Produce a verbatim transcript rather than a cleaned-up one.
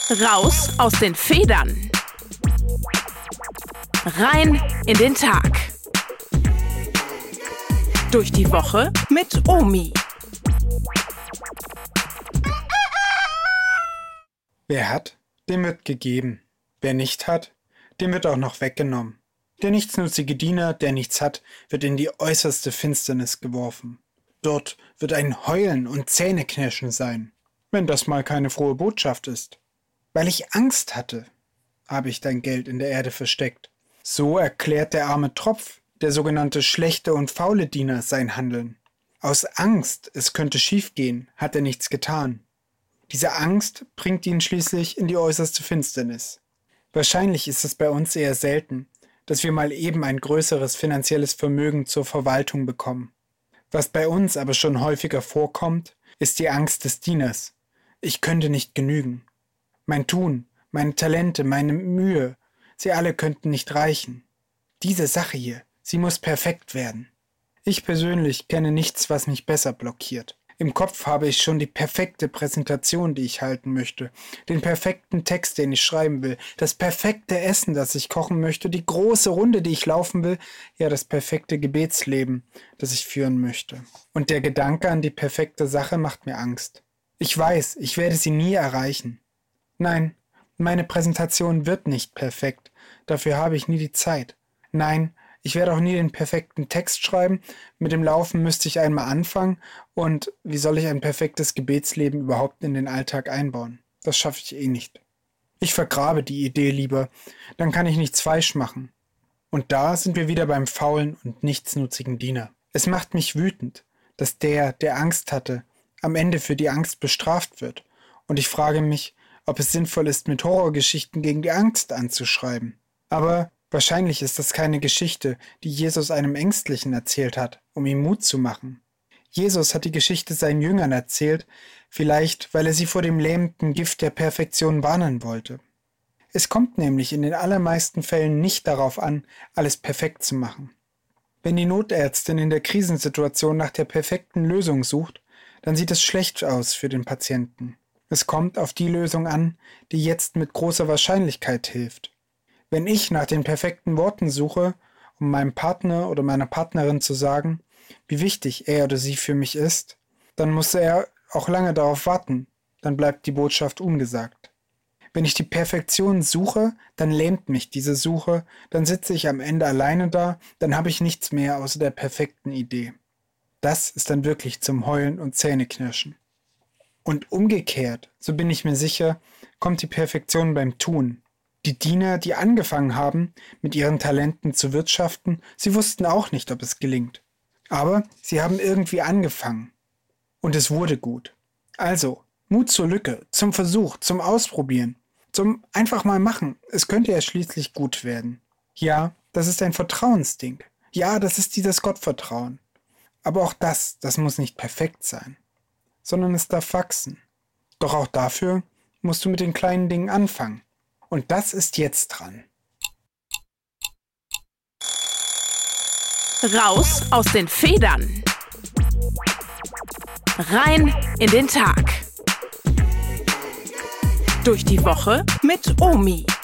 Raus aus den Federn. Rein in den Tag. Durch die Woche mit Omi. Wer hat, dem wird gegeben. Wer nicht hat, dem wird auch noch weggenommen. Der nichtsnutzige Diener, der nichts hat, wird in die äußerste Finsternis geworfen. Dort wird ein Heulen und Zähneknirschen sein, wenn das mal keine frohe Botschaft ist. Weil ich Angst hatte, habe ich dein Geld in der Erde versteckt. So erklärt der arme Tropf, der sogenannte schlechte und faule Diener, sein Handeln. Aus Angst, es könnte schiefgehen, hat er nichts getan. Diese Angst bringt ihn schließlich in die äußerste Finsternis. Wahrscheinlich ist es bei uns eher selten, dass wir mal eben ein größeres finanzielles Vermögen zur Verwaltung bekommen. Was bei uns aber schon häufiger vorkommt, ist die Angst des Dieners. Ich könnte nicht genügen. Mein Tun, meine Talente, meine Mühe, sie alle könnten nicht reichen. Diese Sache hier, sie muss perfekt werden. Ich persönlich kenne nichts, was mich besser blockiert. Im Kopf habe ich schon die perfekte Präsentation, die ich halten möchte, den perfekten Text, den ich schreiben will, das perfekte Essen, das ich kochen möchte, die große Runde, die ich laufen will, ja, das perfekte Gebetsleben, das ich führen möchte. Und der Gedanke an die perfekte Sache macht mir Angst. Ich weiß, ich werde sie nie erreichen. Nein, meine Präsentation wird nicht perfekt, dafür habe ich nie die Zeit. Nein, ich werde auch nie den perfekten Text schreiben, mit dem Laufen müsste ich einmal anfangen und wie soll ich ein perfektes Gebetsleben überhaupt in den Alltag einbauen? Das schaffe ich eh nicht. Ich vergrabe die Idee lieber, dann kann ich nichts falsch machen. Und da sind wir wieder beim faulen und nichtsnutzigen Diener. Es macht mich wütend, dass der, der Angst hatte, am Ende für die Angst bestraft wird. Und ich frage mich, ob es sinnvoll ist, mit Horrorgeschichten gegen die Angst anzuschreiben. Aber wahrscheinlich ist das keine Geschichte, die Jesus einem Ängstlichen erzählt hat, um ihm Mut zu machen. Jesus hat die Geschichte seinen Jüngern erzählt, vielleicht weil er sie vor dem lähmenden Gift der Perfektion warnen wollte. Es kommt nämlich in den allermeisten Fällen nicht darauf an, alles perfekt zu machen. Wenn die Notärztin in der Krisensituation nach der perfekten Lösung sucht, dann sieht es schlecht aus für den Patienten. Es kommt auf die Lösung an, die jetzt mit großer Wahrscheinlichkeit hilft. Wenn ich nach den perfekten Worten suche, um meinem Partner oder meiner Partnerin zu sagen, wie wichtig er oder sie für mich ist, dann muss er auch lange darauf warten, dann bleibt die Botschaft ungesagt. Wenn ich die Perfektion suche, dann lähmt mich diese Suche, dann sitze ich am Ende alleine da, dann habe ich nichts mehr außer der perfekten Idee. Das ist dann wirklich zum Heulen und Zähneknirschen. Und umgekehrt, so bin ich mir sicher, kommt die Perfektion beim Tun. Die Diener, die angefangen haben, mit ihren Talenten zu wirtschaften, sie wussten auch nicht, ob es gelingt. Aber sie haben irgendwie angefangen. Und es wurde gut. Also, Mut zur Lücke, zum Versuch, zum Ausprobieren, zum einfach mal machen. Es könnte ja schließlich gut werden. Ja, das ist ein Vertrauensding. Ja, das ist dieses Gottvertrauen. Aber auch das, das muss nicht perfekt sein, sondern es darf wachsen. Doch auch dafür musst du mit den kleinen Dingen anfangen. Und das ist jetzt dran. Raus aus den Federn. Rein in den Tag. Durch die Woche mit Omi.